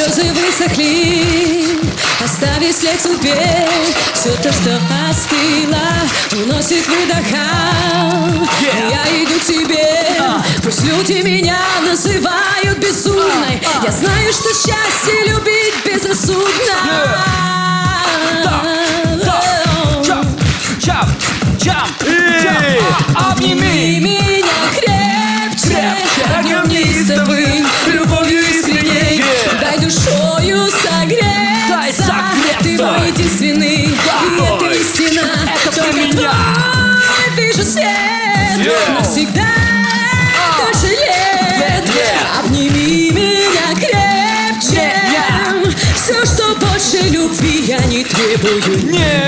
Слезы высохли, оставив след судьбе. Все то, что остыло, уносит выдоха. Я иду к тебе, пусть люди меня называют безумной. Я знаю, что счастье любить безрассудно. Обними меня крепче, огнем неистовым, любовью искренней. Дай душою согреться, ты мой единственный, и это истина. Только твой вижу свет, навсегда дольше лет. Обними меня крепче, все, что больше любви я не требую.